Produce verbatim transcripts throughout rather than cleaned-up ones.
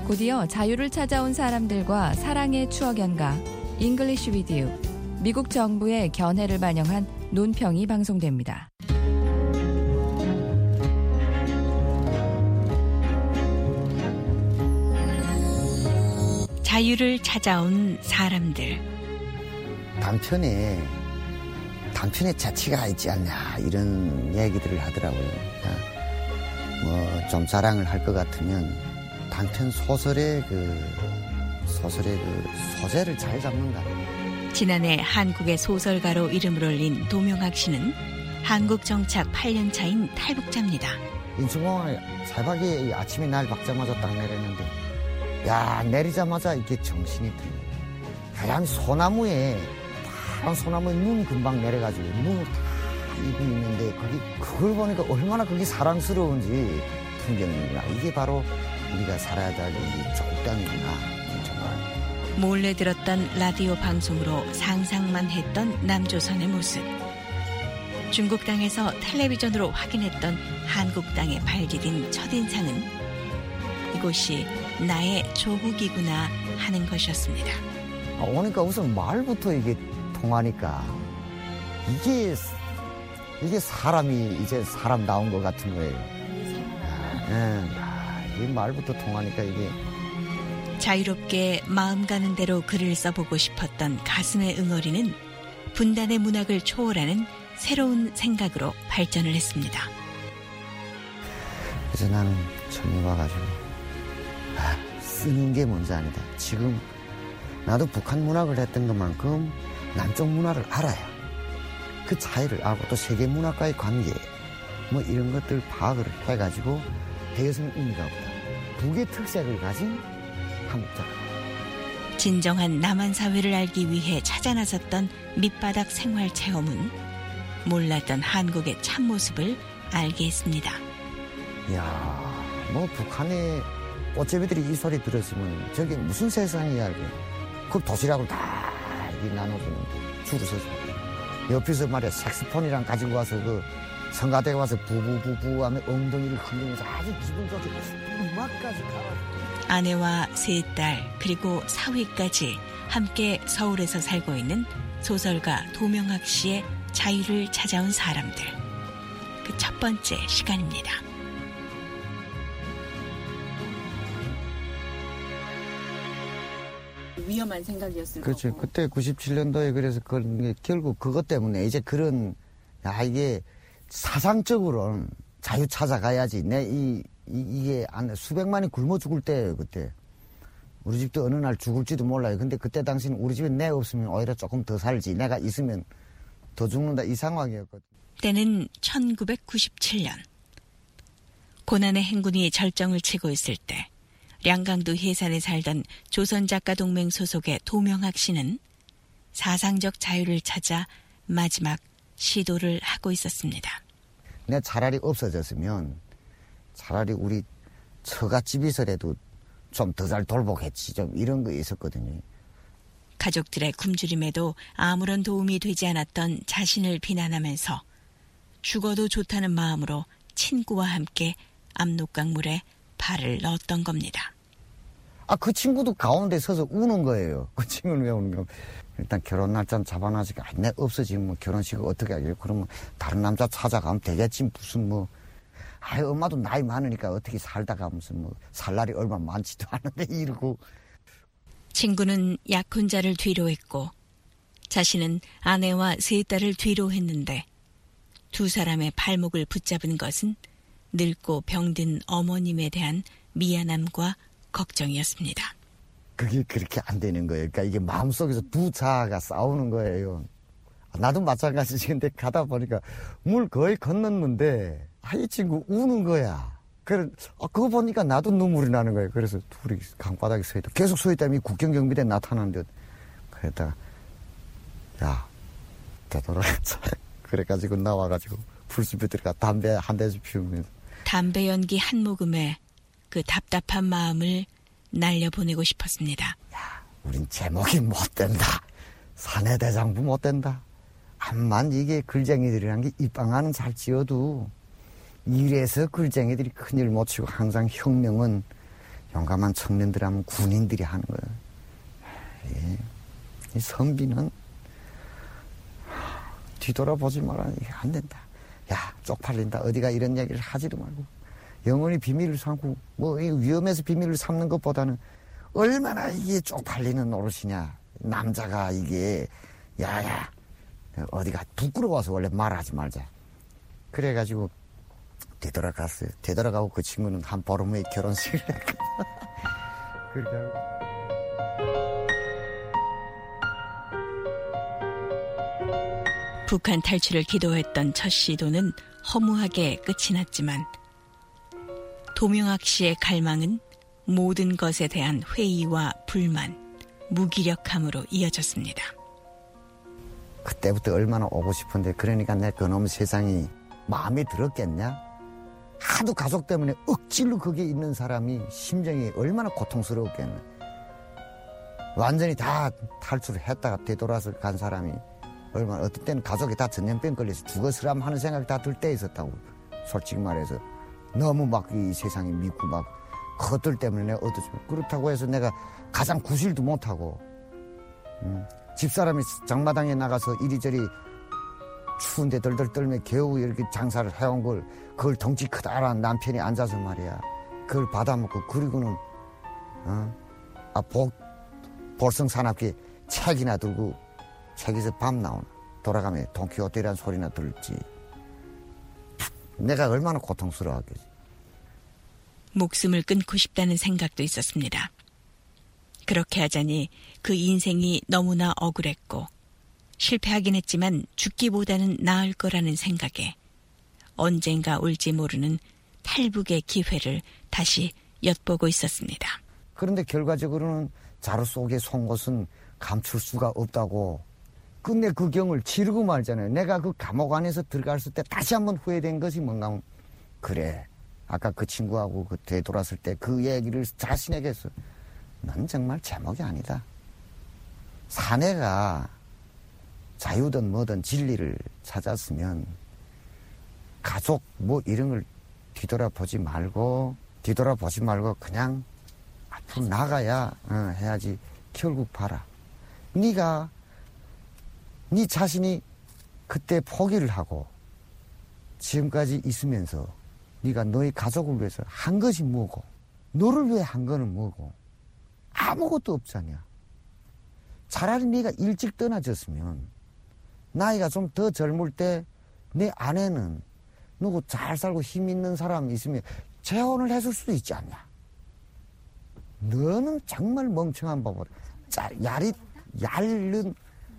곧이어 자유를 찾아온 사람들과 사랑의 추억 연가 English with You, 미국 정부의 견해를 반영한 논평이 방송됩니다. 자유를 찾아온 사람들. 단편에 단편의 재치가 있지 않냐 이런 얘기들을 하더라고요. 뭐 좀 자랑을 할 것 같으면 단편 소설의 그 소설의 그 소재를 잘 잡는다. 지난해 한국의 소설가로 이름을 올린 도명학 씨는 한국 정착 팔 년 차인 탈북자입니다. 인천공항에 새벽에 아침에 날 박자마자 딱 내렸는데, 야, 내리자마자 이렇게 정신이 들려. 하얀 소나무에 파란 소나무에 눈 금방 내려가지고 눈을 다 입고 있는데 거기 그걸 보니까 얼마나 그게 사랑스러운지 풍경이구나. 이게 바로 우리가 살아야 될 이 조국 땅이구나. 정말. 몰래 들었던 라디오 방송으로 상상만 했던 남조선의 모습. 중국 땅에서 텔레비전으로 확인했던 한국 땅에 발디딘 첫인상은 이곳이 나의 조국이구나 하는 것이었습니다. 아, 오니까 우선 말부터 이게 통하니까 이게 이게 사람이 이제 사람 나온 것 같은 거예요. 아, 이 말부터 통하니까 이게 자유롭게 마음 가는 대로 글을 써보고 싶었던 가슴의 응어리는 분단의 문학을 초월하는 새로운 생각으로 발전을 했습니다. 그래서 나는 처음에 와가지고 아, 쓰는 게 뭔지 아니다. 지금 나도 북한 문학을 했던 것만큼 남쪽 문화를 알아요. 그 차이를 알고 또 세계 문학과의 관계 뭐 이런 것들 파악을 해가지고 대여성 의미가 없다. 북의 특색을 가진 한국 작가. 진정한 남한 사회를 알기 위해 찾아 나섰던 밑바닥 생활 체험은 몰랐던 한국의 참모습을 알게 했습니다. 이야, 뭐 북한의 꽃제비들이 이 소리 들었으면 저게 무슨 세상이야. 그 도시락을 다 이렇게 나눠주는데 줄을 서서 옆에서 말이야 색스폰이랑 가지고 와서 그 성가대에 와서 부부부부 하면 엉덩이를 흔들면서 아주 기분 좋게 음악까지 가가지고. 아내와 세 딸 그리고 사위까지 함께 서울에서 살고 있는 소설가 도명학 씨의 자유를 찾아온 사람들. 그 첫 번째 시간입니다. 위험한 생각이었을 그렇죠. 거고. 그때 구십칠 년도에 그래서 그런 결국 그것 때문에 이제 그런 야 이게 사상적으로는 자유 찾아가야지. 내 이 이게 안 수백만이 굶어 죽을 때예요 그때. 우리 집도 어느 날 죽을지도 몰라요. 근데 그때 당시는 우리 집에 내 없으면 오히려 조금 더 살지. 내가 있으면 더 죽는다 이 상황이었거든. 때는 천구백구십칠 년. 고난의 행군이 절정을 치고 있을 때 량강도 해산에 살던 조선작가동맹 소속의 도명학 씨는 사상적 자유를 찾아 마지막 시도를 하고 있었습니다. 내가 차라리 없어졌으면 차라리 우리 처갓집이서라도 좀 더 잘 돌보겠지. 좀 이런 거 있었거든요. 가족들의 굶주림에도 아무런 도움이 되지 않았던 자신을 비난하면서 죽어도 좋다는 마음으로 친구와 함께 압록강물에 발을 넣었던 겁니다. 아, 그 친구도 가운데 서서 우는 거예요. 그 친구는 왜 우는 거예요? 일단 결혼 날짜 잡아놔서 아, 내 없어지면 뭐 결혼식을 어떻게 하길래 그러면 다른 남자 찾아가면 되겠지. 무슨 뭐 아, 엄마도 나이 많으니까 어떻게 살다가 무슨 뭐 살 날이 얼마 많지도 않은데 이러고. 친구는 약혼자를 뒤로 했고 자신은 아내와 세 딸을 뒤로 했는데 두 사람의 발목을 붙잡은 것은 늙고 병든 어머님에 대한 미안함과 걱정이었습니다. 그게 그렇게 안 되는 거예요. 그러니까 이게 마음속에서 두 자아가 싸우는 거예요. 나도 마찬가지지. 근데 가다 보니까 물 거의 건넜는데 아, 이 친구 우는 거야. 그래, 아, 그거 보니까 나도 눈물이 나는 거예요. 그래서 둘이 강바닥에 서 있다. 계속 서 있다면 국경경비대 나타나는데 그랬다가 야, 되돌아가자. 그래가지고 나와가지고 불숲에 들어가 담배 한 대씩 피우면서 담배 연기 한 모금에 그 답답한 마음을 날려보내고 싶었습니다. 야, 우린 제목이 못 된다. 사내대장부 못 된다. 암만 이게 글쟁이들이란 게 입방아는 잘 지어도 이래서 글쟁이들이 큰일 못 치고 항상 혁명은 용감한 청년들 하면 군인들이 하는 거예요. 예. 이 선비는 뒤돌아보지 마라. 이게 안 된다. 야, 쪽팔린다. 어디가 이런 얘기를 하지도 말고. 영원히 비밀을 삼고, 뭐, 위험해서 비밀을 삼는 것보다는 얼마나 이게 쪽팔리는 노릇이냐. 남자가 이게, 야, 야, 어디가 부끄러워서 원래 말하지 말자. 그래가지고, 되돌아갔어요. 되돌아가고 그 친구는 한 보름 후에 결혼식을 했고. 그러니까. 북한 탈출을 기도했던 첫 시도는 허무하게 끝이 났지만 도명학 씨의 갈망은 모든 것에 대한 회의와 불만, 무기력함으로 이어졌습니다. 그때부터 얼마나 오고 싶은데 그러니까 내 그놈 세상이 마음에 들었겠냐? 하도 가족 때문에 억지로 거기에 있는 사람이 심정이 얼마나 고통스러웠겠나. 완전히 다 탈출을 했다가 되돌아서 간 사람이 얼마나, 어떤 때는 가족이 다 전염병 걸려서 죽었으람 하는 생각이 다 들 때 있었다고. 솔직히 말해서 너무 막 이 세상이 믿고 막 그것들 때문에 내가 어쩌지. 그렇다고 해서 내가 가장 구실도 못하고 음, 집사람이 장마당에 나가서 이리저리 추운데 덜덜 떨며 겨우 이렇게 장사를 해온 걸 그걸 덩치 크다란 남편이 앉아서 말이야 그걸 받아먹고 그리고는 어? 아, 복, 볼성사납게 책이나 들고 책에서 밤 나오나 돌아가면 돈키호테라는 소리나 들을지 내가 얼마나 고통스러웠겠지. 목숨을 끊고 싶다는 생각도 있었습니다. 그렇게 하자니 그 인생이 너무나 억울했고 실패하긴 했지만 죽기보다는 나을 거라는 생각에 언젠가 올지 모르는 탈북의 기회를 다시 엿보고 있었습니다. 그런데 결과적으로는 자루 속의 송곳은 감출 수가 없다고 끝내 그 경을 치르고 말잖아요. 내가 그 감옥 안에서 들어갔을 때 다시 한번 후회된 것이 뭔가 하면 그래 아까 그 친구하고 그 되돌았을 때 그 얘기를 자신에게 했어. 넌 정말 제목이 아니다. 사내가 자유든 뭐든 진리를 찾았으면 가족 뭐 이런 걸 뒤돌아보지 말고 뒤돌아보지 말고 그냥 앞으로 나가야 어, 해야지. 결국 봐라. 네가 네 자신이 그때 포기를 하고 지금까지 있으면서 네가 너의 가족을 위해서 한 것이 뭐고 너를 위해 한 거는 뭐고 아무것도 없잖냐. 차라리 네가 일찍 떠나졌으면 나이가 좀 더 젊을 때 내 아내는 누구 잘 살고 힘 있는 사람 있으면 재혼을 했을 수도 있지 않냐. 너는 정말 멍청한 바보라. 야리, 얇은,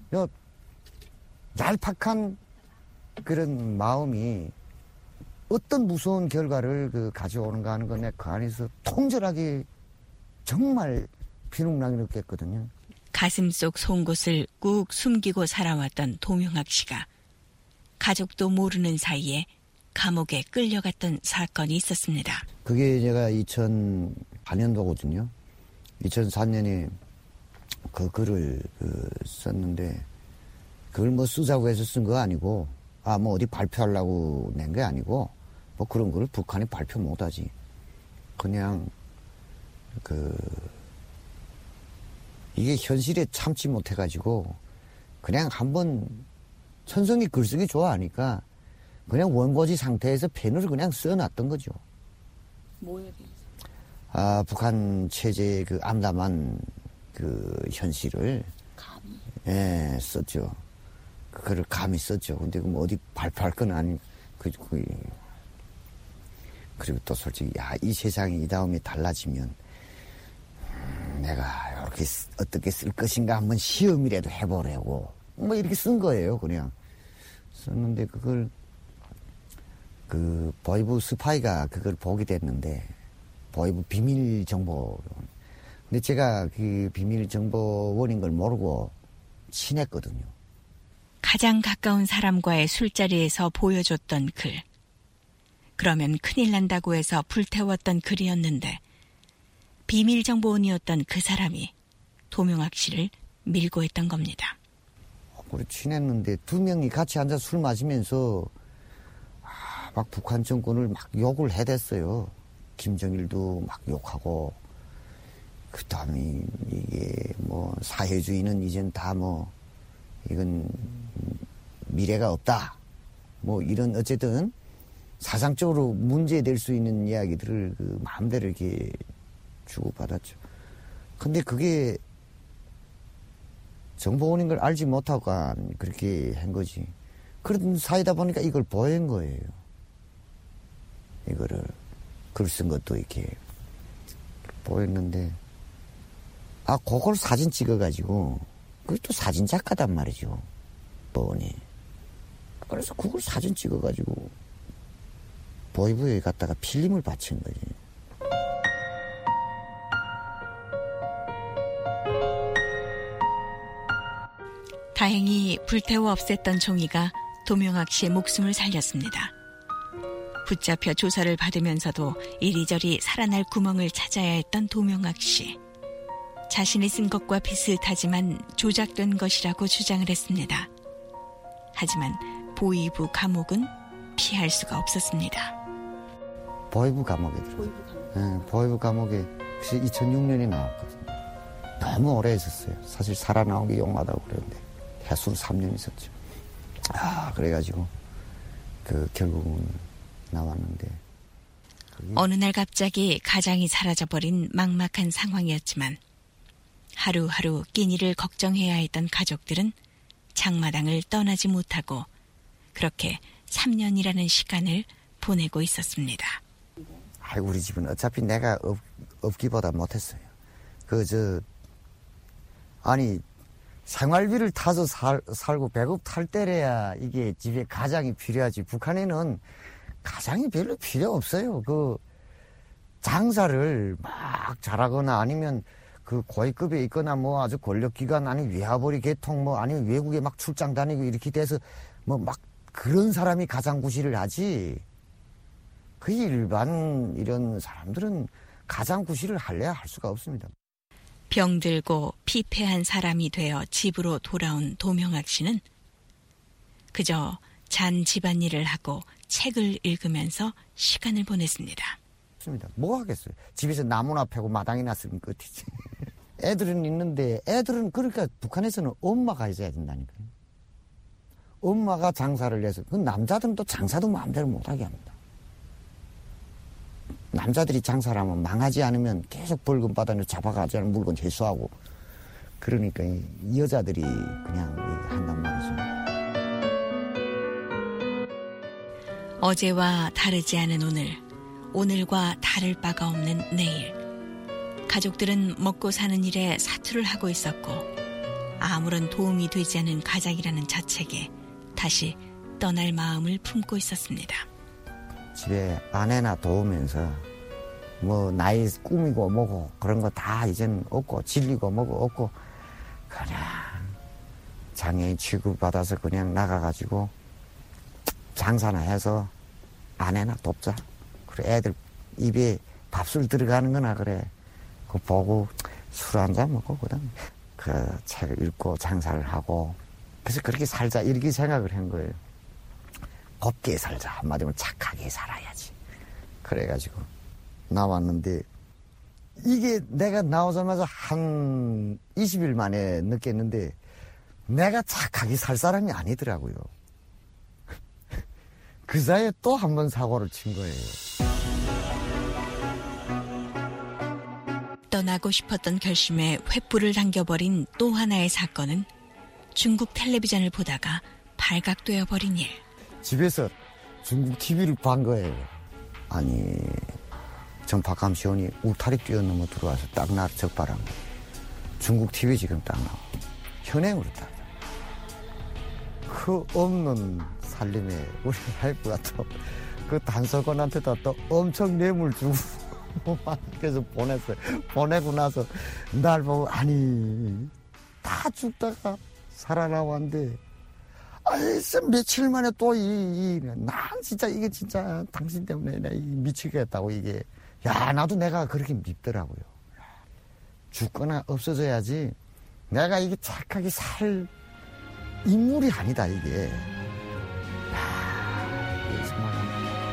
얄팍한 그런 마음이 어떤 무서운 결과를 그 가져오는가 하는 건 내가 그 안에서 통절하게 정말 비룩나게 느꼈거든요. 가슴 속 송곳을 꾹 숨기고 살아왔던 도명학 씨가 가족도 모르는 사이에 감옥에 끌려갔던 사건이 있었습니다. 그게 제가 이천사 년도거든요. 이천사 년에 그 글을 그 썼는데 그걸 뭐 쓰자고 해서 쓴 거 아니고 아 뭐 어디 발표하려고 낸 게 아니고 뭐 그런 거를 북한이 발표 못하지. 그냥 그 이게 현실에 참지 못해가지고 그냥 한번 천성이 글쓰기 좋아하니까 그냥 원고지 상태에서 펜으로 그냥 써놨던 거죠. 뭐에 대해서? 아 북한 체제의 그 암담한 그 현실을 감히? 예 썼죠. 그거를 감히 썼죠. 근데 뭐 어디 발표할 건 아니 그, 그 그리고 또 솔직히 야 이 세상이 이 다음에 달라지면 음, 내가 이렇게 어떻게 쓸 것인가 한번 시험이라도 해보려고 뭐 이렇게 쓴 거예요. 그냥 썼는데 그걸 그 보이부 스파이가 그걸 보게 됐는데 보이부 비밀 정보. 근데 제가 그 비밀 정보원인 걸 모르고 친했거든요. 가장 가까운 사람과의 술자리에서 보여줬던 글. 그러면 큰일 난다고 해서 불태웠던 글이었는데 비밀정보원이었던 그 사람이 도명학 씨를 밀고 했던 겁니다. 우리 친했는데 두 명이 같이 앉아서 술 마시면서 아, 막 북한 정권을 막 욕을 해댔어요. 김정일도 막 욕하고 그 다음에 이게 뭐 사회주의는 이젠 다 뭐 이건 미래가 없다. 뭐 이런 어쨌든 사상적으로 문제될 수 있는 이야기들을 그 마음대로 이렇게 주고받았죠. 근데 그게 정보원인 걸 알지 못하고 그렇게 한 거지. 그런 사이다 보니까 이걸 보인 거예요. 이거를 글 쓴 것도 이렇게 보였는데, 아, 그걸 사진 찍어가지고, 그게 또 사진 작가단 말이죠. 보니. 그래서 그걸 사진 찍어가지고, 보이부에 갖다가 필름을 받친 거지. 다행히 불태워 없앴던 종이가 도명학 씨의 목숨을 살렸습니다. 붙잡혀 조사를 받으면서도 이리저리 살아날 구멍을 찾아야 했던 도명학 씨. 자신이 쓴 것과 비슷하지만 조작된 것이라고 주장을 했습니다. 하지만 보이부 감옥은 피할 수가 없었습니다. 보이부 감옥에 들어요. 보이부 감옥. 네, 보이부 감옥에 이천육 년에 나왔거든요. 너무 오래 있었어요. 사실 살아나오기 용하다고 그랬는데 해수로 삼 년 있었죠. 아, 그래가지고 그 결국은 나왔는데. 어느 날 갑자기 가장이 사라져버린 막막한 상황이었지만 하루하루 끼니를 걱정해야 했던 가족들은 장마당을 떠나지 못하고 그렇게 삼 년이라는 시간을 보내고 있었습니다. 아이, 우리 집은 어차피 내가 없, 없기보다 못했어요. 그, 저, 아니, 생활비를 타서 살, 살고 배급 탈 때래야 이게 집에 가장이 필요하지. 북한에는 가장이 별로 필요 없어요. 그, 장사를 막 잘하거나 아니면 그 고위급에 있거나 뭐 아주 권력기관 아니면 외화벌이 계통 뭐 아니면 외국에 막 출장 다니고 이렇게 돼서 뭐 막 그런 사람이 가장구실을 하지. 그 일반 이런 사람들은 가장구실을 할래야 할 수가 없습니다. 병들고 피폐한 사람이 되어 집으로 돌아온 도명학 씨는 그저 잔 집안일을 하고 책을 읽으면서 시간을 보냈습니다. 뭐 하겠어요? 집에서 나무나 패고 마당이나 쓰면 끝이지. 애들은 있는데 애들은 그러니까 북한에서는 엄마가 있어야 된다니까요. 엄마가 장사를 해서 그 남자들은 또 장사도 마음대로 못하게 합니다. 남자들이 장사를 하면 망하지 않으면 계속 벌금 받아내서 잡아가지 않은 물건 회수하고 그러니까 이 여자들이 그냥 한단 말이죠. 어제와 다르지 않은 오늘, 오늘과 다를 바가 없는 내일. 가족들은 먹고 사는 일에 사투를 하고 있었고 아무런 도움이 되지 않은 가장이라는 자책에 다시 떠날 마음을 품고 있었습니다. 집에 아내나 도우면서 뭐 나이 꾸미고 뭐고 그런 거 다 이제는 없고 질리고 뭐고 없고 그냥 장애인 취급받아서 그냥 나가가지고 장사나 해서 아내나 돕자. 그래 애들 입에 밥술 들어가는 거나 그래. 그거 보고 술 한잔 먹고 그다음에 그 책을 읽고 장사를 하고 그래서 그렇게 살자 이렇게 생각을 한 거예요. 곱게 살자. 한마디로 착하게 살아야지. 그래가지고 나왔는데 이게 내가 나오자마자 한 이십 일 만에 느꼈는데 내가 착하게 살 사람이 아니더라고요. 그 사이에 또 한 번 사고를 친 거예요. 떠나고 싶었던 결심에 횃불을 당겨버린 또 하나의 사건은 중국 텔레비전을 보다가 발각되어 버린 일. 집에서 중국 티비를 본 거예요. 아니 전파감 시원이 울타리 뛰어넘어 들어와서 딱 나를 적발한 거예요. 중국 티비 지금 딱 나와. 현행으로 딱. 그 없는 살림에 우리 와이프가 또 그 단속원한테도 또 엄청 뇌물 주고 그래서 보냈어요. 보내고 나서 날 보고 아니 다 죽다가 살아나왔는데 아이 며칠 만에 또 이 난 진짜 이게 진짜 당신 때문에 내가 미치겠다고 이게 야 나도 내가 그렇게 밉더라고요. 죽거나 없어져야지 내가 이게 착하게 살 인물이 아니다 이게.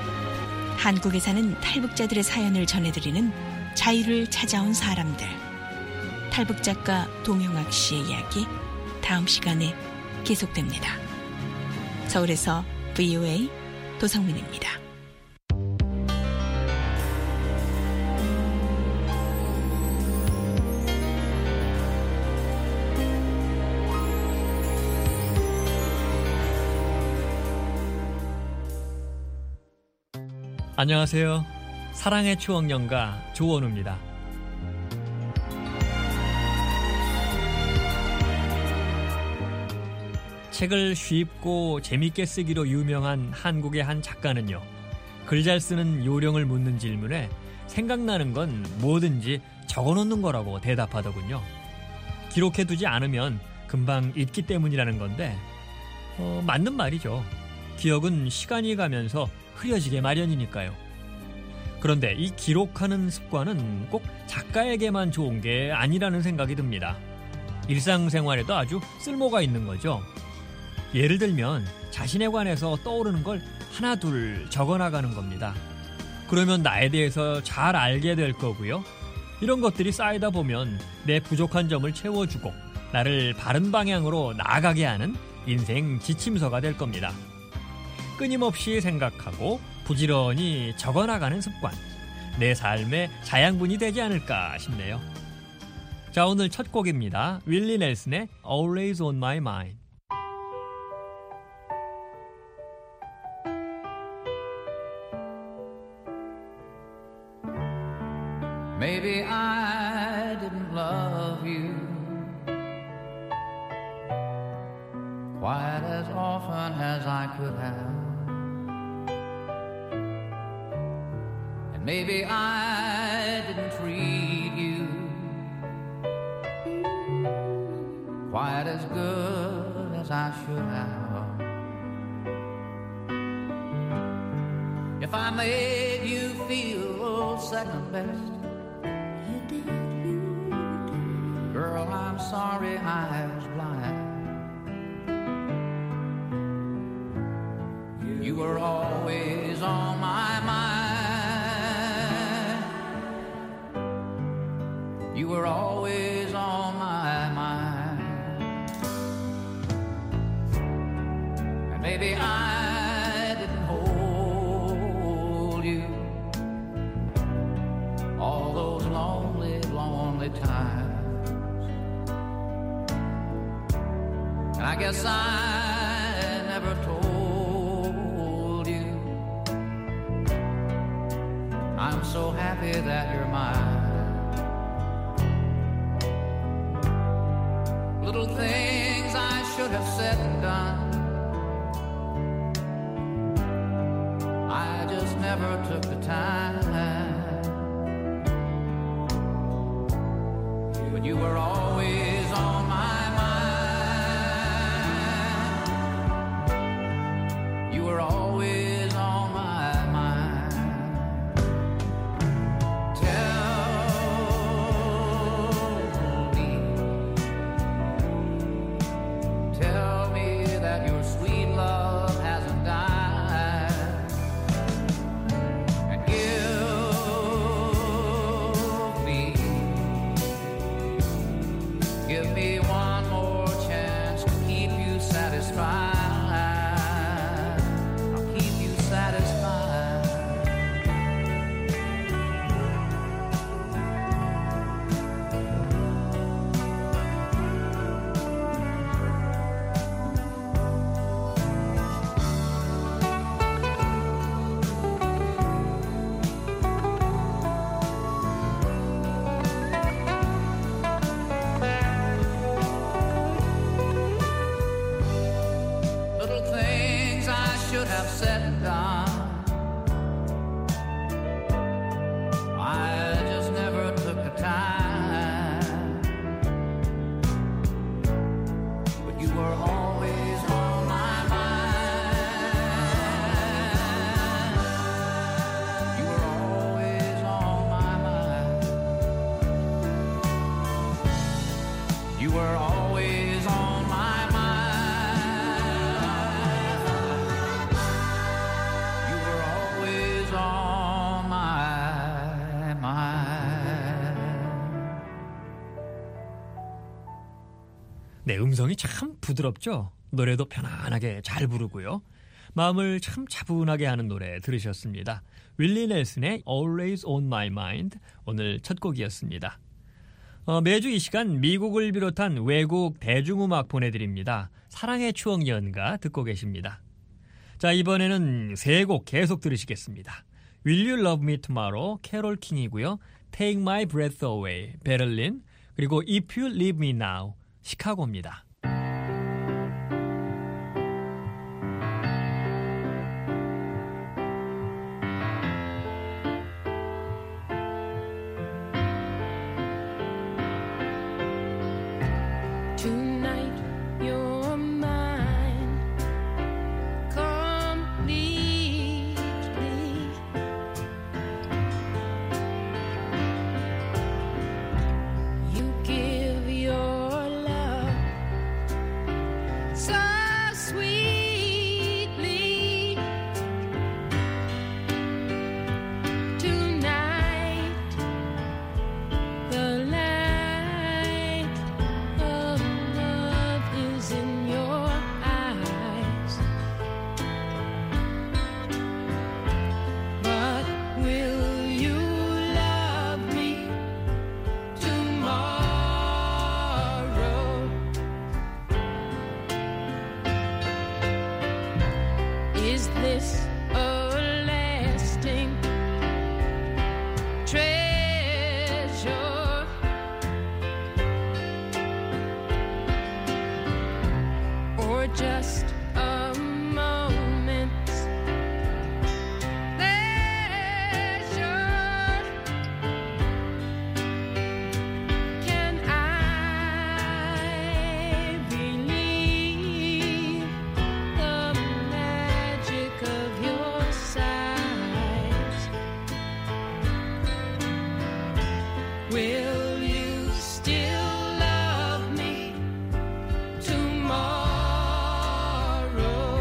한국에 사는 탈북자들의 사연을 전해드리는 자유를 찾아온 사람들. 탈북 작가 도명학 씨의 이야기 다음 시간에 계속됩니다. 서울에서 브이오에이 도성민입니다. 안녕하세요. 사랑의 추억 연가 조원우입니다. 책을 쉽고 재밌게 쓰기로 유명한 한국의 한 작가는요, 글 잘 쓰는 요령을 묻는 질문에 생각나는 건 뭐든지 적어놓는 거라고 대답하더군요. 기록해두지 않으면 금방 잊기 때문이라는 건데 어, 맞는 말이죠. 기억은 시간이 가면서 흐려지게 마련이니까요. 그런데 이 기록하는 습관은 꼭 작가에게만 좋은 게 아니라는 생각이 듭니다. 일상생활에도 아주 쓸모가 있는 거죠. 예를 들면 자신에 관해서 떠오르는 걸 하나둘 적어나가는 겁니다. 그러면 나에 대해서 잘 알게 될 거고요. 이런 것들이 쌓이다 보면 내 부족한 점을 채워주고 나를 바른 방향으로 나아가게 하는 인생 지침서가 될 겁니다. 끊임없이 생각하고 부지런히 적어나가는 습관, 내 삶의 자양분이 되지 않을까 싶네요. 자, 오늘 첫 곡입니다. 윌리 넬슨의 Always on My Mind. Maybe I didn't love you quite as often as I could have. And maybe I didn't treat you quite as good as I should have. If I made you feel second best, girl, I'm sorry I was blind. You were always on my mind. You were always on my mind. And maybe I didn't hold you all those lonely, lonely times. I guess I never told you I'm so happy that you're mine. Little things I should have said and done, I just never took the time. But you were always on my always on my mind. Tell me, tell me that your sweet love hasn't died, and give me, give me one more chance to keep you satisfied. Have said and done, I just never took the time. But you were always on my mind. You were always on my mind. You were always on my mind. 네, 음성이 참 부드럽죠. 노래도 편안하게 잘 부르고요. 마음을 참 차분하게 하는 노래 들으셨습니다. 윌리 넬슨의 Always on My Mind, 오늘 첫 곡이었습니다. 어, 매주 이 시간 미국을 비롯한 외국 대중음악 보내드립니다. 사랑의 추억 연가 듣고 계십니다. 자, 이번에는 세 곡 계속 들으시겠습니다. Will You Love Me Tomorrow, 캐롤 킹이고요. Take My Breath Away, 베를린, 그리고 If You Leave Me Now, 시카고입니다. Tonight you're mine completely. You give your love so sweetly. Tonight the light of love is in your eyes. But will you love me tomorrow? Is this a lasting treasure? Or just a moment's pleasure? Can I believe the magic of your sighs? Will you still love me tomorrow?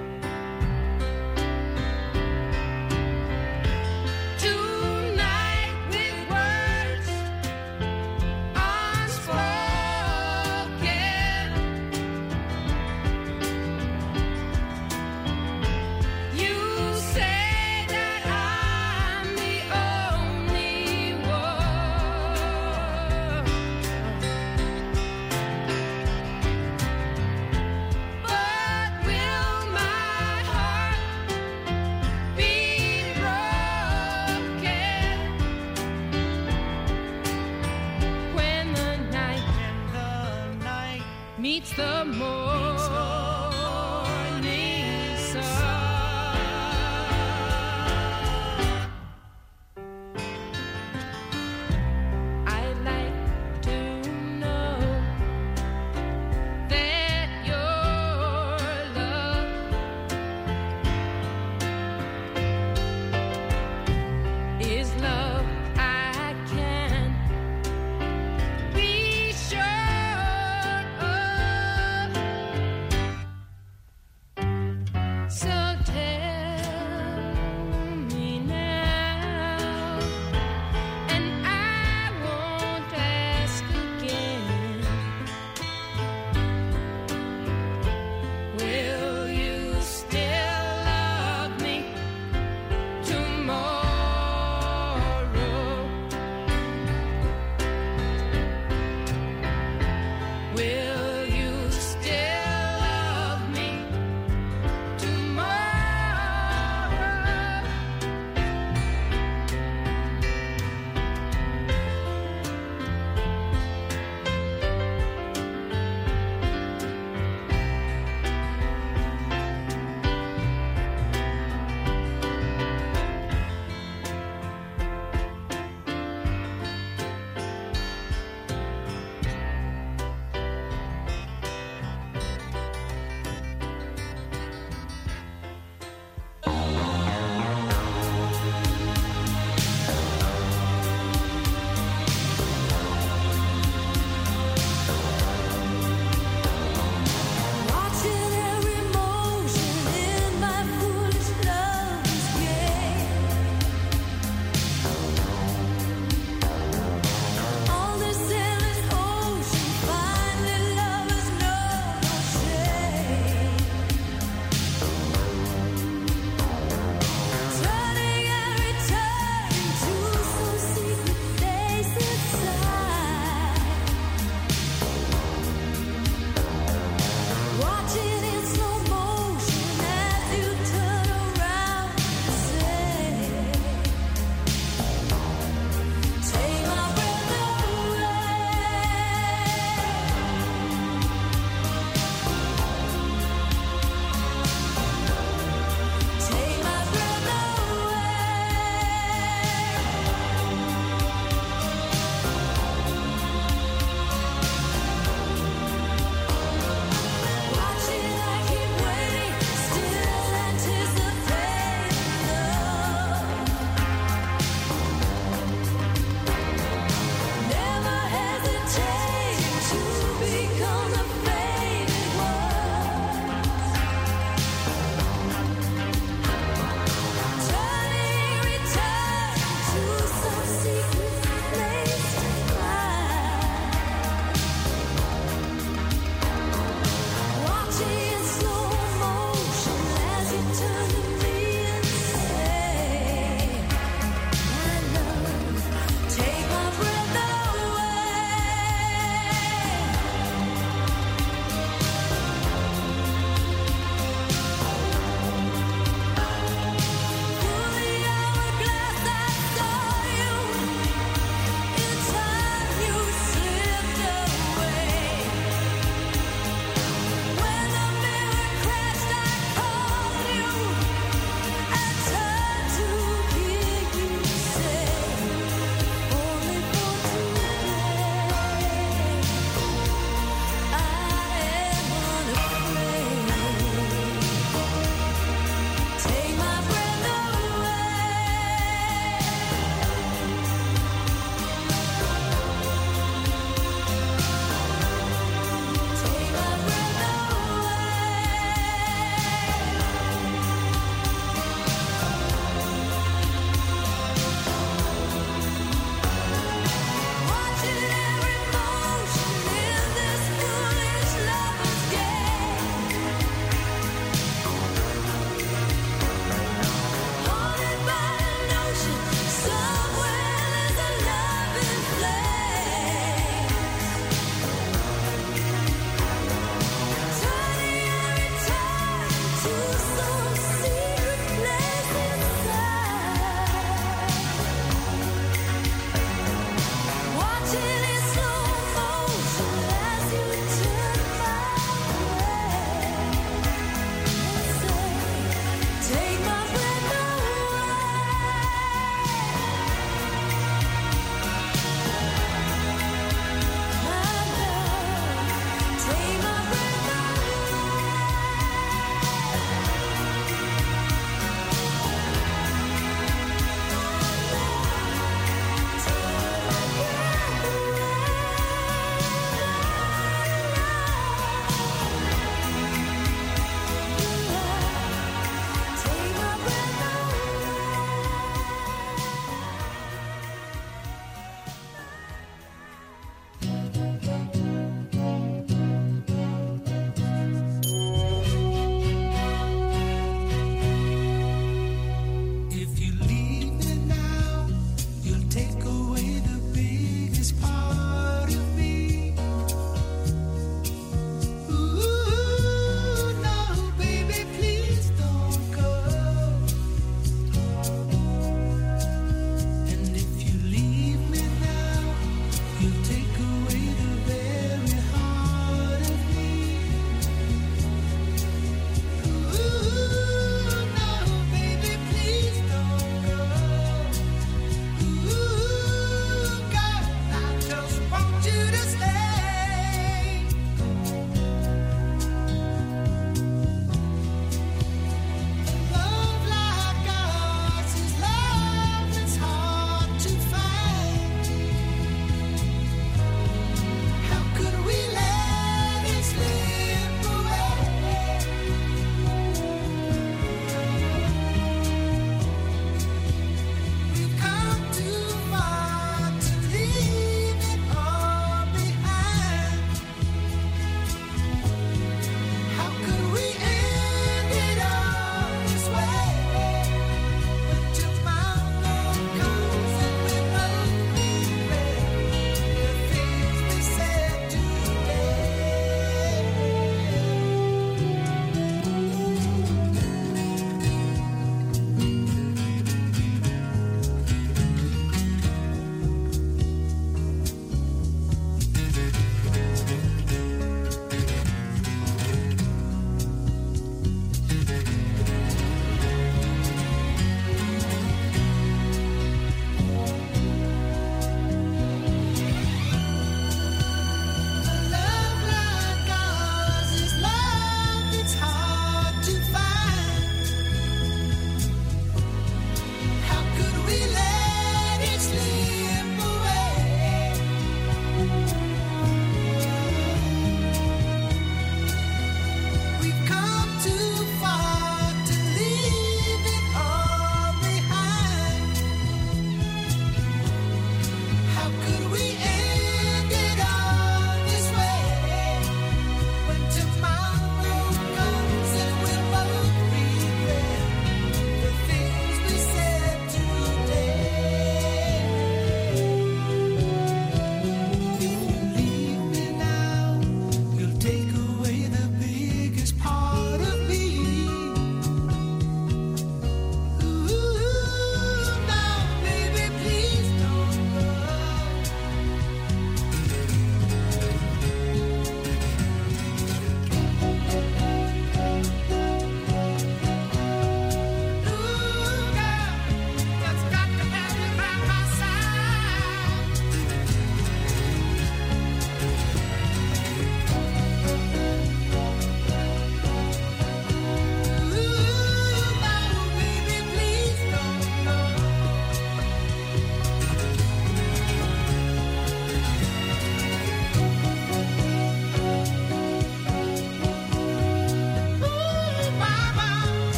Tonight with words unspoken, you say that I'm the only one. But will my heart be broken when the night meets the morning sun? I'd like to know that your love is love I can be sure of.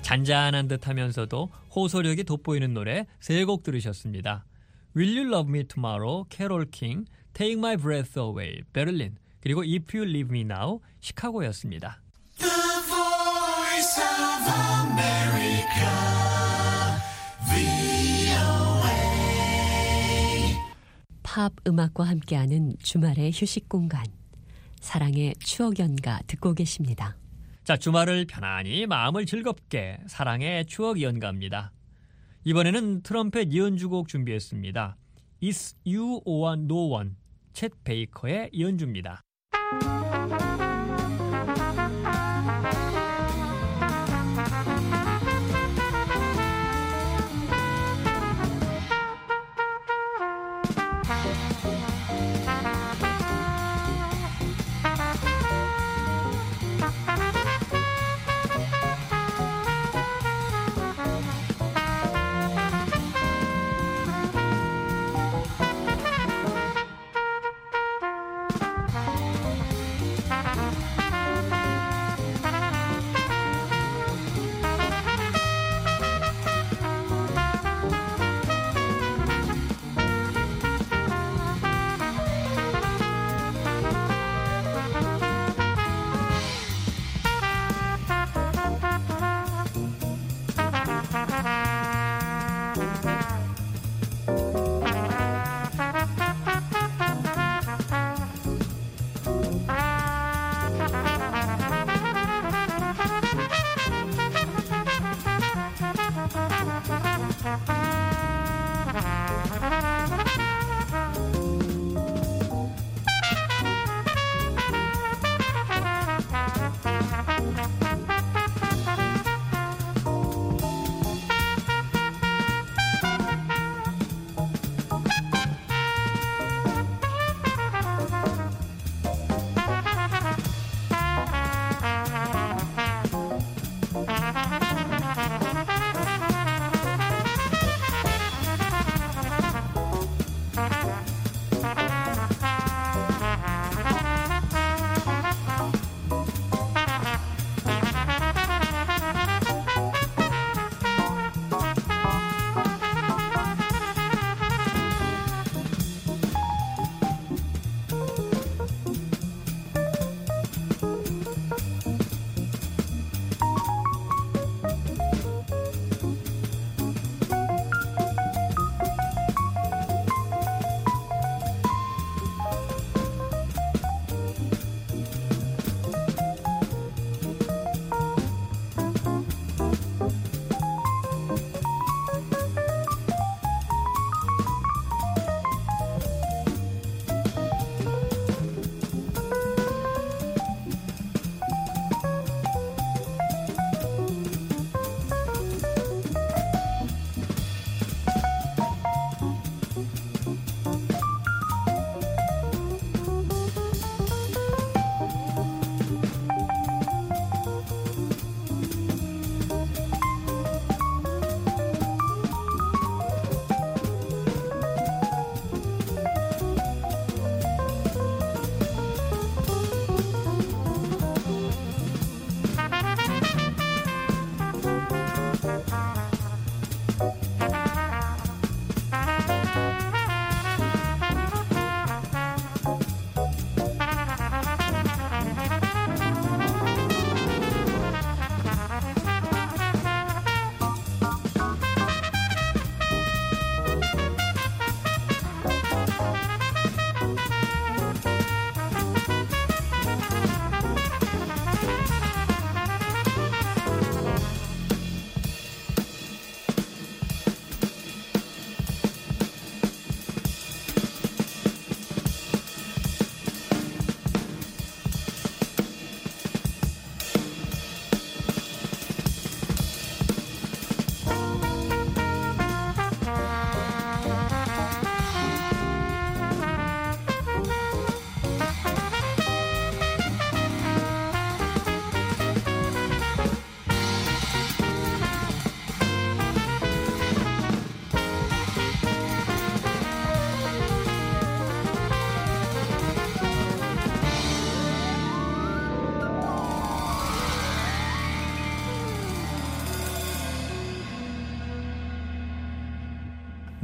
잔잔한 듯하면서도 호소력이 돋보이는 노래 세 곡 들으셨습니다. Will You Love Me Tomorrow, 캐롤 킹, Take My Breath Away, 베를린, 그리고 If You Leave Me Now, 시카고였습니다. The Voice of America, 브이오에이. 팝 음악과 함께하는 주말의 휴식 공간, 사랑의 추억 연가 듣고 계십니다. 자, 주말을 편안히 마음을 즐겁게 사랑의 추억 연가입니다. 이번에는 트럼펫 연주곡 준비했습니다. It's You or No One, 챗 베이커의 연주입니다.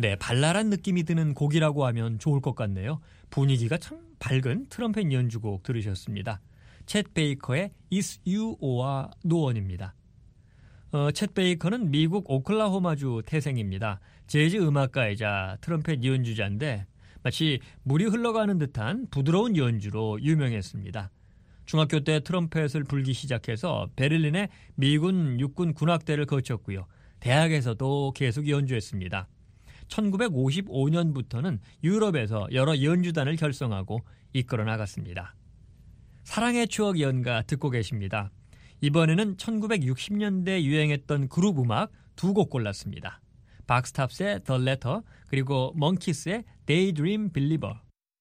네, 발랄한 느낌이 드는 곡이라고 하면 좋을 것 같네요. 분위기가 참 밝은 트럼펫 연주곡 들으셨습니다. 챗 베이커의 Is You or No One입니다. 어, 챗 베이커는 미국 오클라호마주 태생입니다. 재즈 음악가이자 트럼펫 연주자인데 마치 물이 흘러가는 듯한 부드러운 연주로 유명했습니다. 중학교 때 트럼펫을 불기 시작해서 베를린의 미군 육군 군악대를 거쳤고요. 대학에서도 계속 연주했습니다. 천구백오십오 년부터는 유럽에서 여러 연주단을 결성하고 이끌어 나갔습니다. 사랑의 추억 연가 듣고 계십니다. 이번에는 천구백육십 년대 유행했던 그룹 음악 두 곡 골랐습니다. 박스탑스의 The Letter 그리고 먼키스의 Daydream Believer.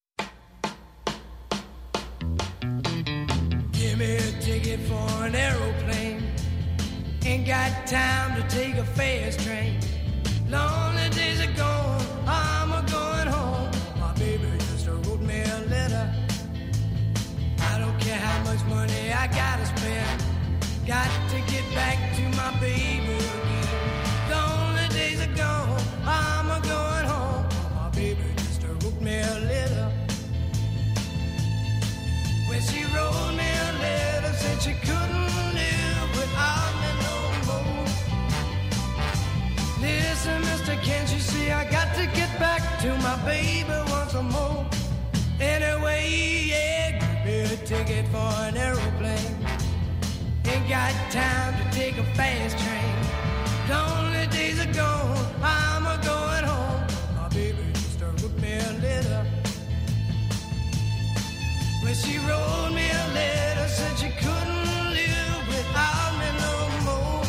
Give me a ticket for an aeroplane. Ain't got time to take a fast train. Lonely days are gone, I'm a going home. My baby just wrote me a letter. I don't care how much money I gotta spend. Got to get back to my baby again. Lonely days are gone, I'm a going home. My baby just wrote me a letter. When she wrote me a letter, said she couldn't live without me no more. Listen, mister, can't you see I got to get back to my baby once more? Anyway, yeah, give me a ticket for an aeroplane. Ain't got time to take a fast train. Lonely days are gone, I'm a going home. My baby just wrote me a letter. When she wrote me a letter, said she couldn't live without me no more.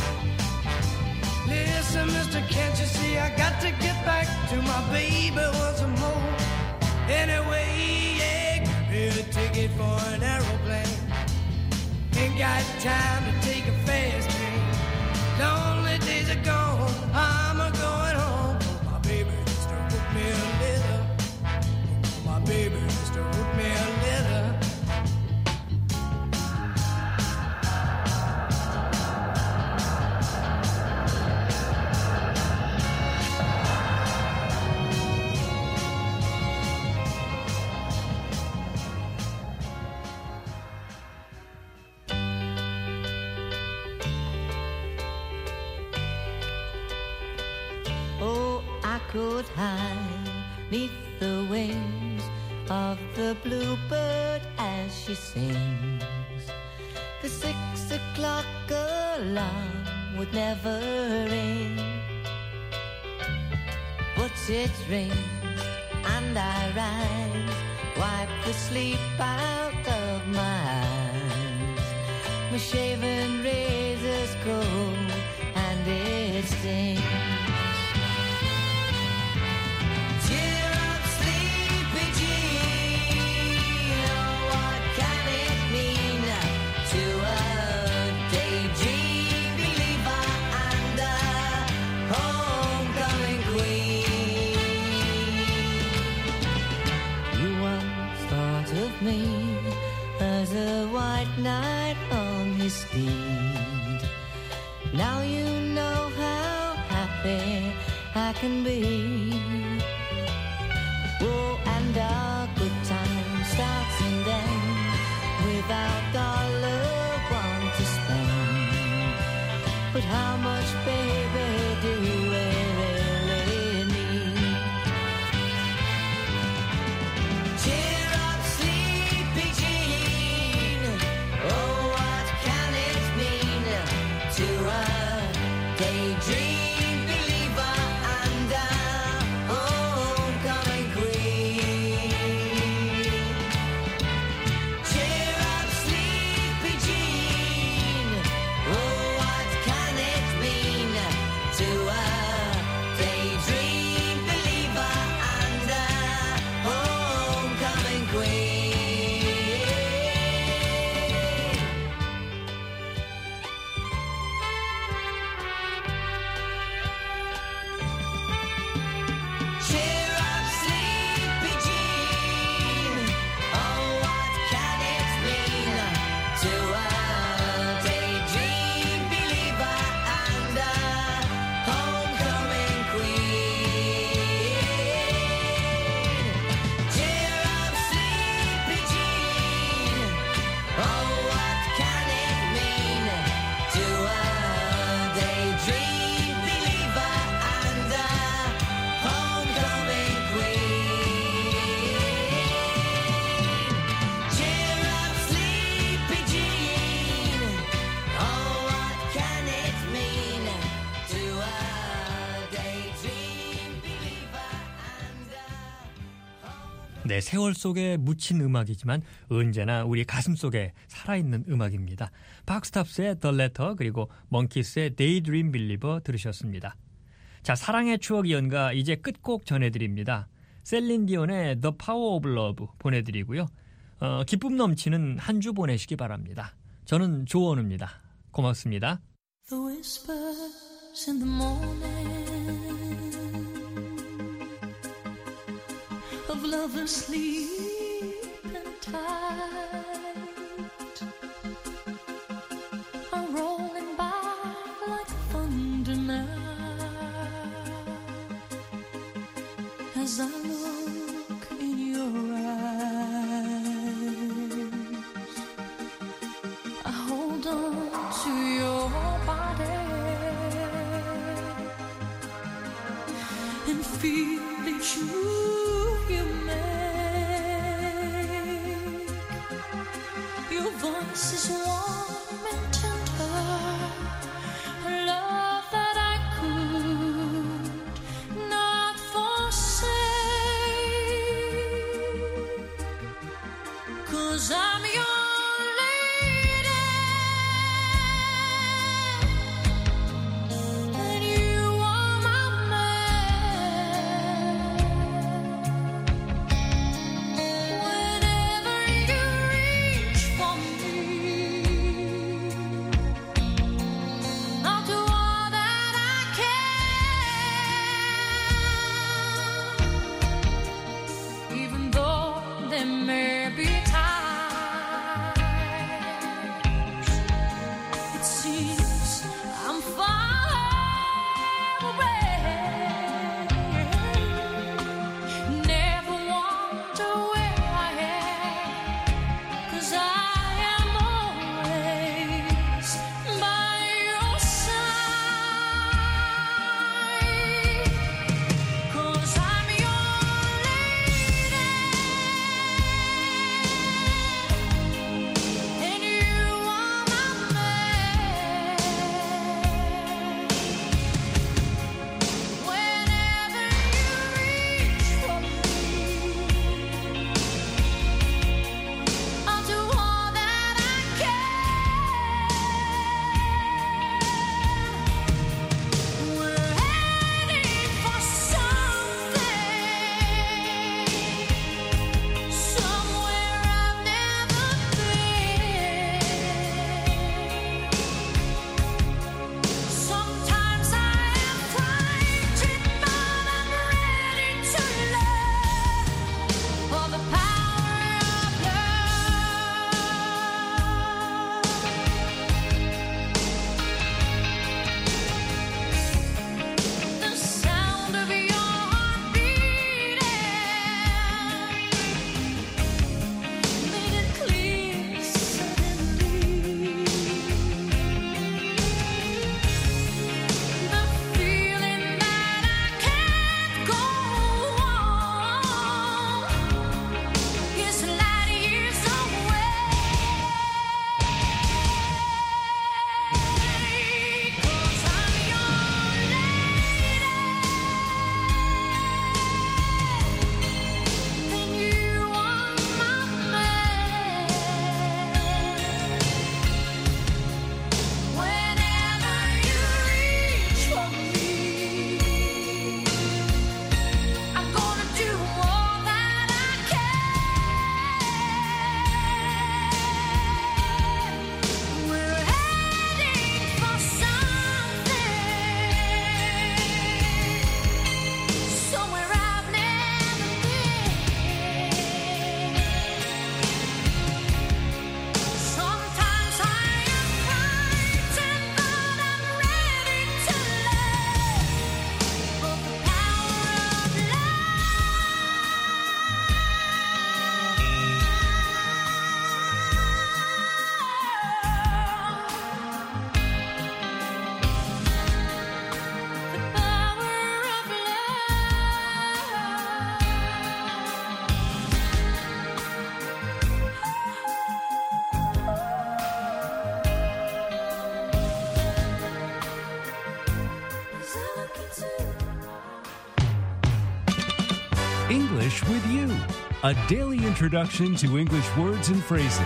Listen, mister, can't you see I got to get back to my baby once more? Anyway, yeah, give me a ticket for an aeroplane. Ain't got time to take a fast train. Lonely days are gone, I'm a going home. My baby just wrote me a letter. My baby just wrote me a letter. Oh, I could hide neath the wings of the bluebird as she sings. The six o'clock alarm would never ring, but it rings and I rise, wipe the sleep out of my eyes. My shaven razor's cold and it stings. Me as a white knight on his steed. Now you know how happy I can be. Oh, and our good time starts and ends without dollar one to spend. But how much, baby, do we really need? Cheer up, sleepy Jean. Oh, what can it mean to a daydream believer and a homecoming queen? Cheer up, sleepy Jean. Oh, what can it mean 네, 세월 속에 묻힌 음악이지만 언제나 우리 가슴 속에 살아있는 음악입니다. 박스탑스의 The Letter 그리고 먼키스의 Daydream Believer 들으셨습니다. 자, 사랑의 추억 연가 이제 끝곡 전해드립니다. 셀린 디온의 The Power of Love 보내드리고요. 어, 기쁨 넘치는 한 주 보내시기 바랍니다. 저는 조원우입니다. 고맙습니다. The whispers in the morning of lovers sleeping tight are rolling by like thunder now as I look in your eyes. I hold on to your body and feel that you voice is warm and tender, a love that I could not forsake, 'cause I'm your lady and you are my man. Whenever you reach for me, I'll do all that I can, even though there may be times it seems I'm far away. Never wonder where I am, 'cause I am always by your side, 'cause I'm your lady and you are my man. Whenever you reach for me, I'll do all that I can. We're heading for something, somewhere I've never been. Sometimes I am frightened, but I'm ready to love for the power of love. The sound of your heart beating made it clear suddenly. The feeling that I can't go on is light years away, 'cause I'm your lady and you are my man. Whenever you reach for me, I'm gonna do all that I can. We're heading for something, somewhere I've never been. Sometimes I am frightened, but I'm ready to love for the power of English with you. a daily introduction to English words and phrases.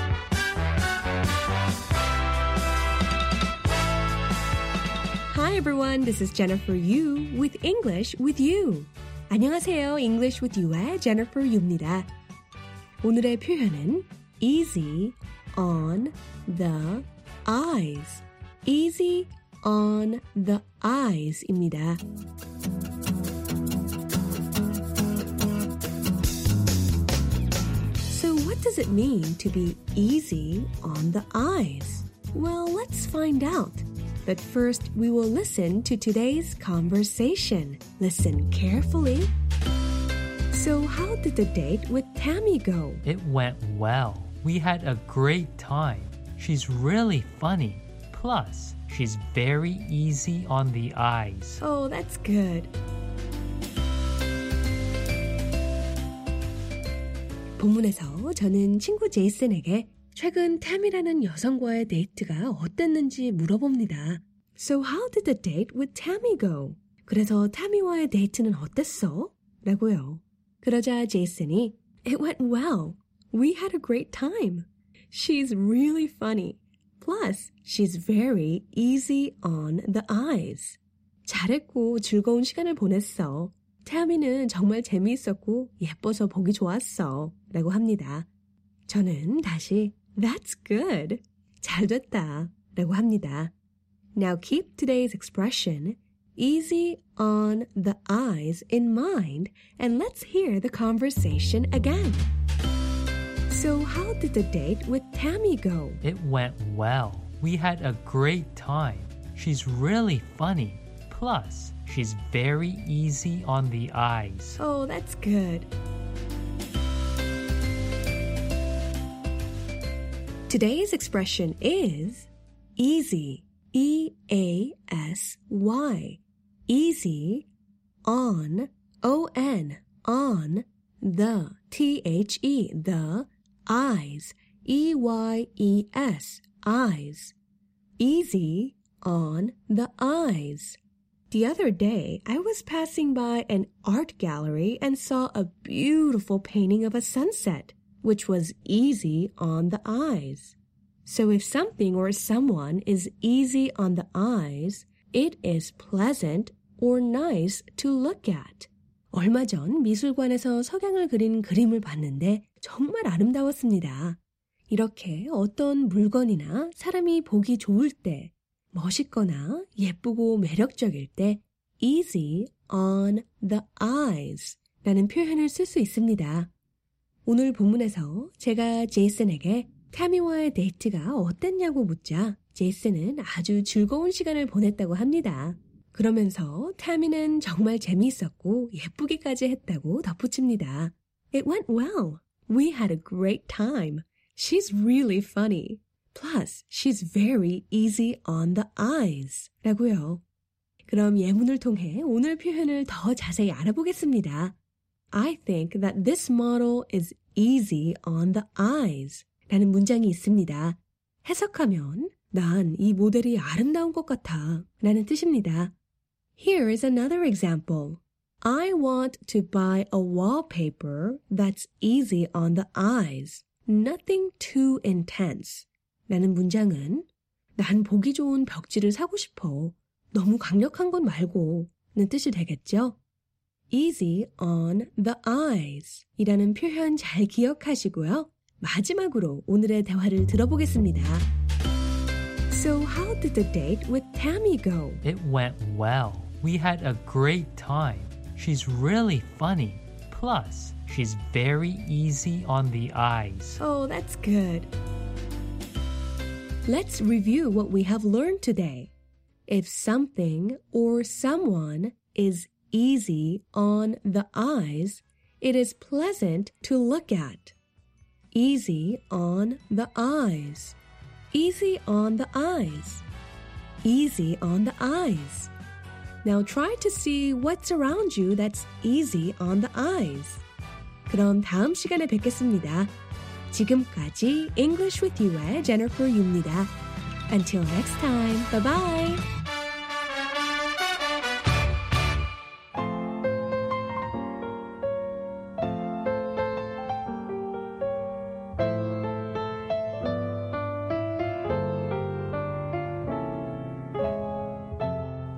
Hi everyone, this is Jennifer Yu with English with You. 안녕하세요, English with You의 Jennifer Yu입니다. 오늘의 표현은 easy on the eyes. easy on the eyes입니다. So what does it mean to be easy on the eyes? Well, let's find out. But first, we will listen to today's conversation. Listen carefully. So how did the date with Tammy go? It went well. We had a great time. She's really funny. Plus, she's very easy on the eyes. Oh, that's good. 본문에서 저는 친구 제이슨에게 최근 탐이라는 여성과의 데이트가 어땠는지 물어봅니다. So how did the date with Tammy go? 그래서 타미와의 데이트는 어땠어? 라고요. 그러자 제이슨이 It went well. We had a great time. She's really funny. Plus, she's very easy on the eyes. 잘했고 즐거운 시간을 보냈어. 타미는 정말 재미있었고 예뻐서 보기 좋았어. 라고 합니다. 저는 다시 That's good. 잘 됐다. 라고 합니다. Now keep today's expression easy on the eyes in mind and let's hear the conversation again. So how did the date with Tammy go? It went well. We had a great time. She's really funny. Plus, she's very easy on the eyes. Oh, that's good. Today's expression is easy. E A S Y. Easy on, O N, on, the, T H E, the, eyes, E Y E S, eyes. Easy on the eyes. The other day, I was passing by an art gallery and saw a beautiful painting of a sunset, which was easy on the eyes. So if something or someone is easy on the eyes, it is pleasant or nice to look at. 얼마 전 미술관에서 석양을 그린 그림을 봤는데 정말 아름다웠습니다. 이렇게 어떤 물건이나 사람이 보기 좋을 때, 멋있거나 예쁘고 매력적일 때 easy on the eyes 라는 표현을 쓸 수 있습니다. 오늘 본문에서 제가 제이슨에게 타미와의 데이트가 어땠냐고 묻자 제이슨은 아주 즐거운 시간을 보냈다고 합니다. 그러면서 타미는 정말 재미있었고 예쁘기까지 했다고 덧붙입니다. It went well. We had a great time. She's really funny. Plus, she's very easy on the eyes. 라고요. 그럼 예문을 통해 오늘 표현을 더 자세히 알아보겠습니다. I think that this model is easy on the eyes. 라는 문장이 있습니다. 해석하면 난 이 모델이 아름다운 것 같아 라는 뜻입니다. Here is another example. I want to buy a wallpaper that's easy on the eyes. Nothing too intense. 라는 문장은 난 보기 좋은 벽지를 사고 싶어. 너무 강력한 건 말고 는 뜻이 되겠죠? Easy on the eyes 이라는 표현 잘 기억하시고요. 마지막으로 오늘의 대화를 들어보겠습니다. So how did the date with Tammy go? It went well. We had a great time. She's really funny. Plus, she's very easy on the eyes. Oh, that's good. Let's review what we have learned today. If something or someone is easy on the eyes, it is pleasant to look at. Easy on the eyes. Easy on the eyes. Easy on the eyes. Now try to see what's around you that's easy on the eyes. 그럼 다음 시간에 뵙겠습니다. 지금까지 English with You의 Jennifer Yu입니다. Until next time, bye-bye!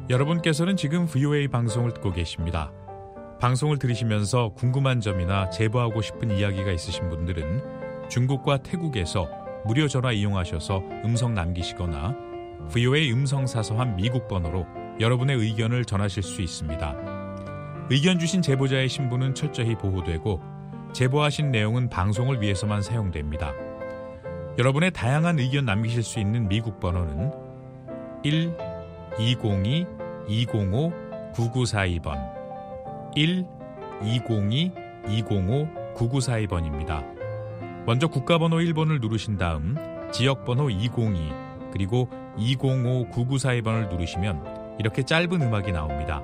여러분께서는 지금 브이오에이 방송을 듣고 계십니다. 방송을 들으시면서 궁금한 점이나 제보하고 싶은 이야기가 있으신 분들은 중국과 태국에서 무료 전화 이용하셔서 음성 남기시거나 브이오에이 음성사서함 미국 번호로 여러분의 의견을 전하실 수 있습니다. 의견 주신 제보자의 신분은 철저히 보호되고 제보하신 내용은 방송을 위해서만 사용됩니다. 여러분의 다양한 의견 남기실 수 있는 미국 번호는 일 이공이 이공오 구구사이 번 일 이공이 이공오 구구사이 번입니다. 먼저 국가번호 일 번을 누르신 다음 지역번호 이공이 그리고 이공오 구구사이 번을 누르시면 이렇게 짧은 음악이 나옵니다.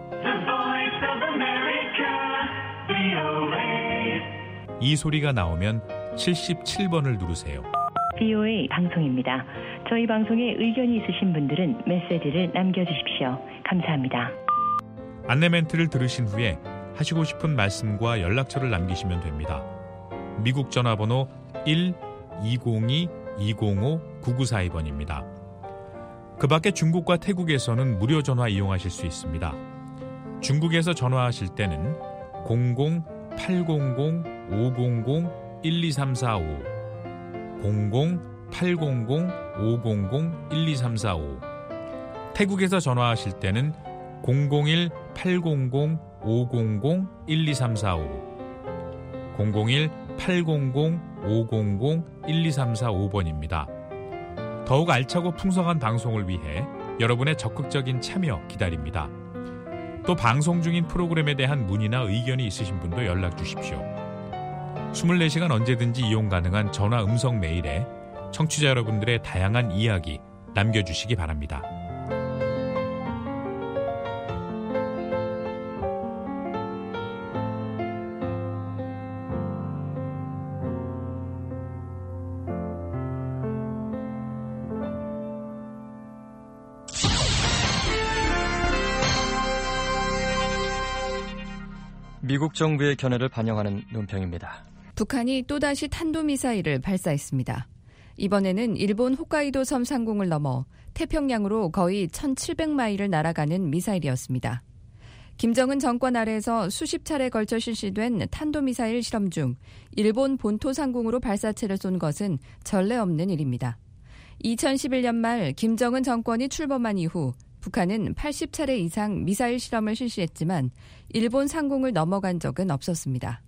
이 소리가 나오면 칠십칠 번을 누르세요. 브이오에이 방송입니다. 저희 방송에 의견이 있으신 분들은 메시지를 남겨주십시오. 감사합니다. 안내 멘트를 들으신 후에 하시고 싶은 말씀과 연락처를 남기시면 됩니다. 미국 전화번호 일 이공이 이공오 구구사이 번입니다. 그 밖에 중국과 태국에서는 무료 전화 이용하실 수 있습니다. 중국에서 전화하실 때는 공공 팔공공 오공공 일이삼사오 공공 팔공공 오공공 일이삼사오 태국에서 전화하실 때는 공공일 팔공공 오공공 일이삼사오 공공일 팔공공 오공공 일이삼사오 번입니다. 더욱 알차고 풍성한 방송을 위해 여러분의 적극적인 참여 기다립니다. 또 방송 중인 프로그램에 대한 문의나 의견이 있으신 분도 연락 주십시오. 이십사 시간 언제든지 이용 가능한 전화 음성 메일에 청취자 여러분들의 다양한 이야기 남겨주시기 바랍니다. 미국 정부의 견해를 반영하는 논평입니다. 북한이 또다시 탄도미사일을 발사했습니다. 이번에는 일본 홋카이도 섬 상공을 넘어 태평양으로 거의 천칠백 마일을 날아가는 미사일이었습니다. 김정은 정권 아래에서 수십 차례 걸쳐 실시된 탄도미사일 실험 중 일본 본토 상공으로 발사체를 쏜 것은 전례 없는 일입니다. 이천십일 년 말 김정은 정권이 출범한 이후 북한은 팔십 차례 이상 미사일 실험을 실시했지만 일본 상공을 넘어간 적은 없었습니다.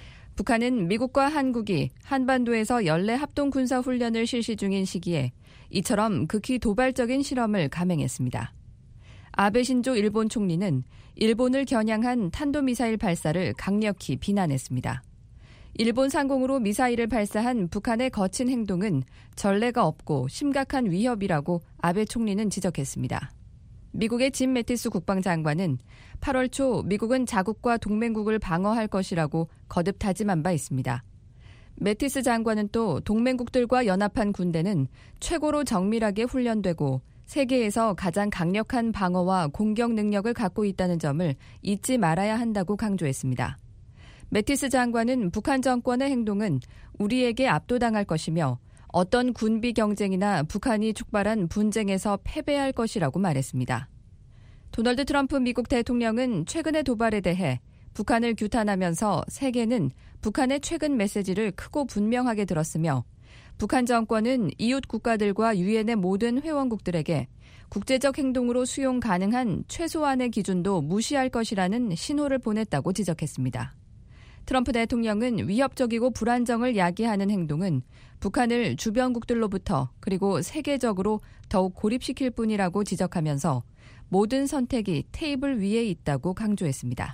북한은 미국과 한국이 한반도에서 연례 합동 군사 훈련을 실시 중인 시기에 이처럼 극히 도발적인 실험을 감행했습니다. 아베 신조 일본 총리는 일본을 겨냥한 탄도미사일 발사를 강력히 비난했습니다. 일본 상공으로 미사일을 발사한 북한의 거친 행동은 전례가 없고 심각한 위협이라고 아베 총리는 지적했습니다. 미국의 짐 매티스 국방장관은 팔월 초 미국은 자국과 동맹국을 방어할 것이라고 거듭 다짐한 바 있습니다. 매티스 장관은 또 동맹국들과 연합한 군대는 최고로 정밀하게 훈련되고 세계에서 가장 강력한 방어와 공격 능력을 갖고 있다는 점을 잊지 말아야 한다고 강조했습니다. 매티스 장관은 북한 정권의 행동은 우리에게 압도당할 것이며 어떤 군비 경쟁이나 북한이 촉발한 분쟁에서 패배할 것이라고 말했습니다. 도널드 트럼프 미국 대통령은 최근의 도발에 대해 북한을 규탄하면서 세계는 북한의 최근 메시지를 크고 분명하게 들었으며 북한 정권은 이웃 국가들과 유엔의 모든 회원국들에게 국제적 행동으로 수용 가능한 최소한의 기준도 무시할 것이라는 신호를 보냈다고 지적했습니다. 트럼프 대통령은 위협적이고 불안정을 야기하는 행동은 북한을 주변국들로부터 그리고 세계적으로 더욱 고립시킬 뿐이라고 지적하면서 모든 선택이 테이블 위에 있다고 강조했습니다.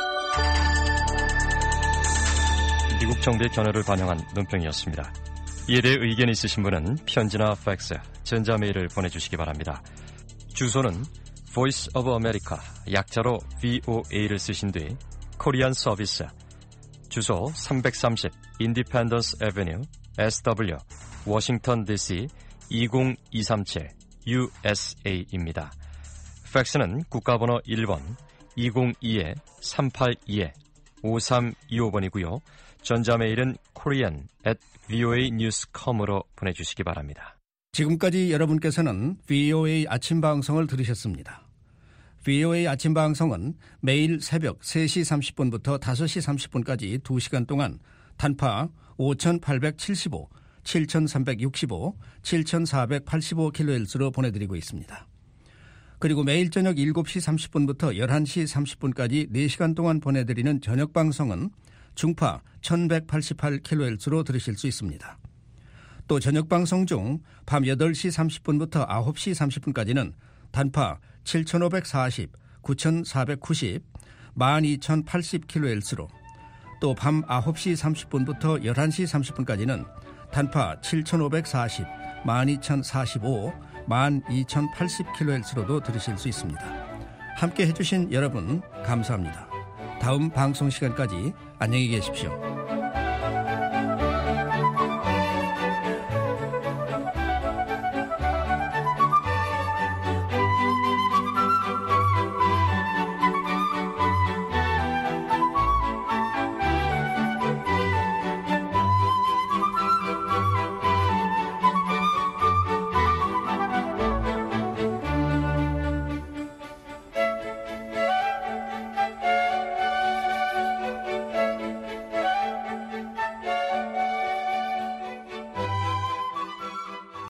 미국 정부의 견해를 반영한 논평이었습니다. 이에 대해 의견이 있으신 분은 편지나 팩스, 전자메일을 보내주시기 바랍니다. 주소는 Voice of America, 약자로 브이오에이를 쓰신 뒤 코리안 서비스, 주소 삼백삼십 인디펜던스 애베뉴 에스더블유 워싱턴 디씨 이공이삼칠 유에스에이입니다. 팩스는 국가번호 일 번 이공이 삼팔이 오삼이오 번이고요. 전자메일은 korean at 브이오에이 뉴스 닷컴으로 보내주시기 바랍니다. 지금까지 여러분께서는 브이오에이 아침 방송을 들으셨습니다. 브이오에이 아침 방송은 매일 새벽 세 시 삼십 분부터 다섯 시 삼십 분까지 두 시간 동안 단파 오천팔백칠십오, 칠천삼백육십오, 칠천사백팔십오 킬로헤르츠로 보내드리고 있습니다. 그리고 매일 저녁 일곱 시 삼십 분부터 열한 시 삼십 분까지 네 시간 동안 보내드리는 저녁 방송은 중파 천백팔십팔 킬로헤르츠로 들으실 수 있습니다. 또 저녁 방송 중 밤 여덟 시 삼십 분부터 아홉 시 삼십 분까지는 단파 칠천오백사십, 구천사백구십, 만 이천팔십 킬로헤르츠로, 또 밤 아홉 시 삼십 분부터 열한 시 삼십 분까지는 단파 칠천오백사십, 만 이천사십오, 만 이천팔십 킬로헤르츠로도 들으실 수 있습니다. 함께 해주신 여러분 감사합니다. 다음 방송 시간까지 안녕히 계십시오.